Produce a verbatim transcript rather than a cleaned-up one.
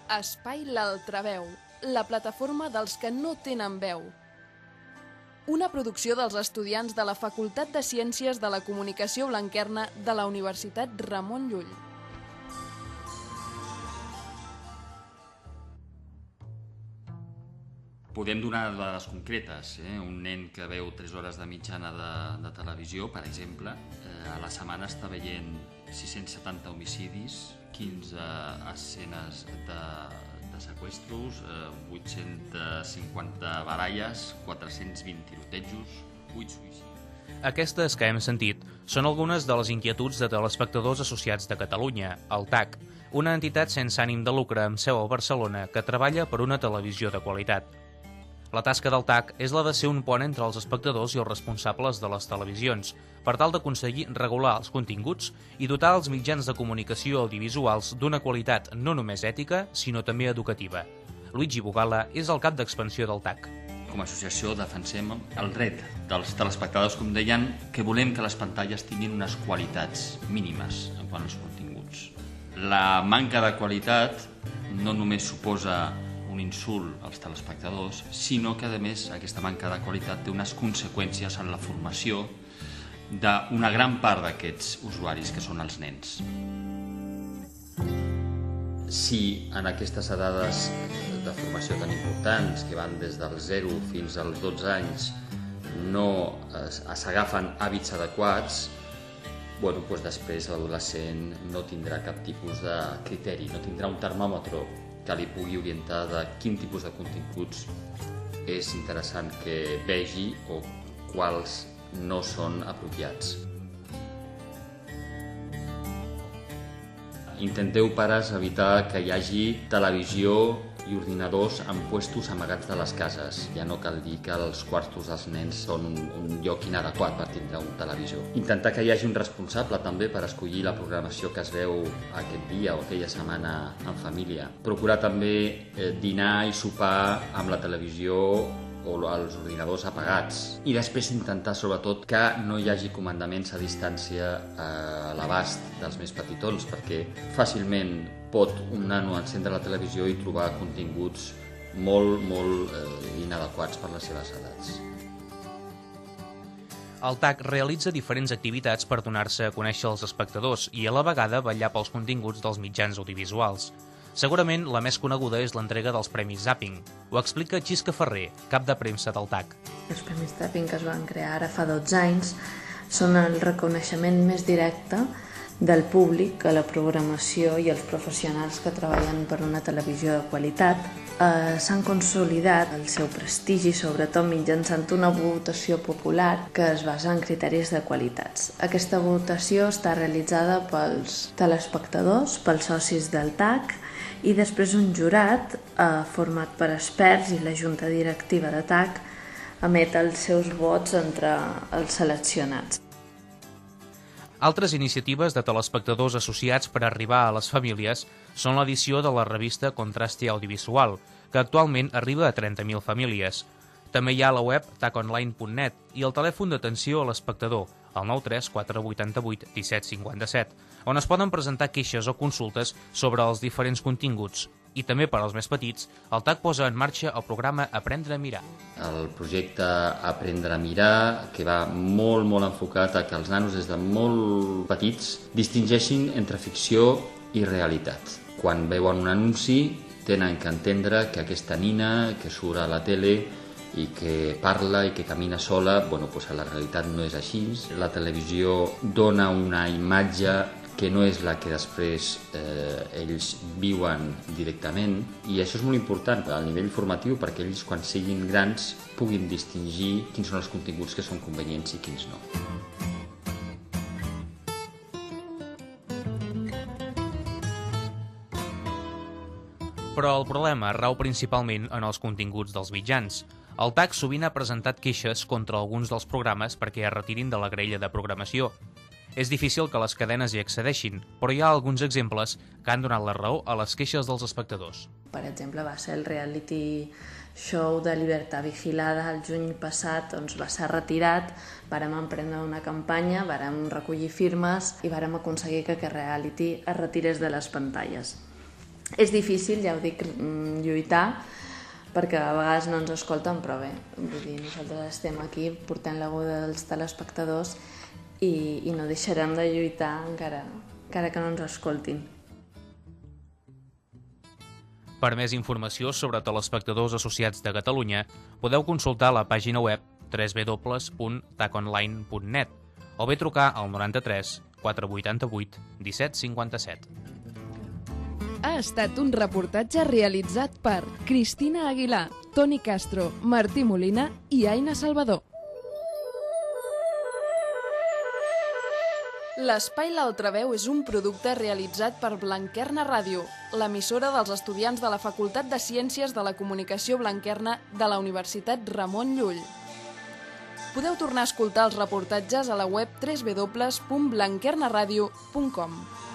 Espai l'Altraveu, la plataforma dels que no tenen veu. Una producció dels estudiants de la Facultat de Ciències de la Comunicació Blanquerna de la Universitat Ramon Llull. Podem donar dades concretes. Eh? Un nen que veu tres hores de mitjana de, de televisió, per exemple, eh, a la setmana està veient sis-cents setanta homicidis, quinze escenes de, de seqüestros, eh, vuit-cents cinquanta baralles, quatre-cents vint tirotejos, vuit suïcidis. Aquestes que hem sentit són algunes de les inquietuds de telespectadors associats de Catalunya, el T A C, una entitat sense ànim de lucre amb seu a Barcelona que treballa per una televisió de qualitat. La tasca del T A C és la de ser un pont entre els espectadors i els responsables de les televisions, per tal d'aconseguir regular els continguts i dotar els mitjans de comunicació audiovisuals d'una qualitat no només ètica, sinó també educativa. Luigi Bugala és el cap d'expansió del T A C. Com a associació defensem el dret dels telespectadors, com deien, que volem que les pantalles tinguin unes qualitats mínimes en quant als continguts. La manca de qualitat no només suposa un insult als telespectadors, sinó que, a més, aquesta manca de qualitat té unes conseqüències en la formació d'una gran part d'aquests usuaris, que són els nens. Si en aquestes edades de formació tan importants, que van des del zero fins als dotze anys, no s'agafen hàbits adequats, bueno, doncs després l'adolescent no tindrà cap tipus de criteri, no tindrà un termòmetre que li pugui orientar de quin tipus de continguts és interessant que vegi o quals no són apropiats. Intenteu, pares, evitar que hi hagi televisió i ordinadors en puestos amagats de les cases. Ja no cal dir que els quartos dels nens són un lloc inadequat per tindre un televisor. Intentar que hi hagi un responsable també per escollir la programació que es veu aquest dia o aquella setmana en família. Procurar també eh, dinar i sopar amb la televisió o els ordinadors apagats. I després intentar, sobretot, que no hi hagi comandaments a distància a l'abast dels més petitons, perquè fàcilment pot un nano encendre la televisió i trobar continguts molt, molt eh, inadequats per les seves edats. El T A C realitza diferents activitats per donar-se a conèixer als espectadors i a la vegada vetllar pels continguts dels mitjans audiovisuals. Segurament la més coneguda és l'entrega dels Premis Zapping. Ho explica Xisca Ferrer, cap de premsa del T A C. Els Premis Zapping, que es van crear ara fa dotze anys, són el reconeixement més directe del públic a la programació i els professionals que treballen per una televisió de qualitat. Eh, s'han consolidat el seu prestigi, sobretot mitjançant una votació popular que es basa en criteris de qualitats. Aquesta votació està realitzada pels telespectadors, pels socis del T A C, i després un jurat eh, format per experts i la junta directiva de T A C emet els seus vots entre els seleccionats. Altres iniciatives de telespectadors associats per arribar a les famílies són l'edició de la revista Contraste Audiovisual, que actualment arriba a trenta mil famílies. També hi ha la web taconline punt net i el telèfon d'atenció a l'espectador, el nou tres quatre vuit vuit disset cinquanta-set, on es poden presentar queixes o consultes sobre els diferents continguts. I també per als més petits, el T A C posa en marxa el programa Aprendre a mirar. El projecte Aprendre a mirar, que va molt, molt enfocat a que els nanos des de molt petits distingeixin entre ficció i realitat. Quan veuen un anunci tenen que entendre que aquesta nina que surt a la tele i que parla i que camina sola, bueno, doncs a la realitat no és així. La televisió dona una imatge que no és la que després eh, ells viuen directament, i això és molt important a nivell formatiu perquè ells, quan siguin grans, puguin distingir quins són els continguts que són convenients i quins no. Però el problema rau principalment en els continguts dels mitjans. El T A C sovint ha presentat queixes contra alguns dels programes perquè es retirin de la graella de programació. És difícil que les cadenes hi accedeixin, però hi ha alguns exemples que han donat la raó a les queixes dels espectadors. Per exemple, va ser el reality show de Libertad Vigilada el juny passat, doncs va ser retirat, vàrem emprendre una campanya, vàrem recollir firmes i vàrem aconseguir que aquest reality es retirés de les pantalles. És difícil, ja ho dic, lluitar, perquè a vegades no ens escolten, però bé, vull dir, nosaltres estem aquí portant la veu dels telespectadors i, i no deixarem de lluitar encara, encara que no ens escoltin. Per més informació sobre Telespectadors Associats de Catalunya, podeu consultar la pàgina web w w w punt taconline punt net o bé trucar al noranta-tres quatre vuitanta-vuit disset cinquanta-set. Ha estat un reportatge realitzat per Cristina Aguilar, Toni Castro, Martí Molina i Aina Salvador. L'Espai L'Altraveu és un producte realitzat per Blanquerna Ràdio, l'emissora dels estudiants de la Facultat de Ciències de la Comunicació Blanquerna de la Universitat Ramon Llull. Podeu tornar a escoltar els reportatges a la web w w w punt blanquernaradio punt com.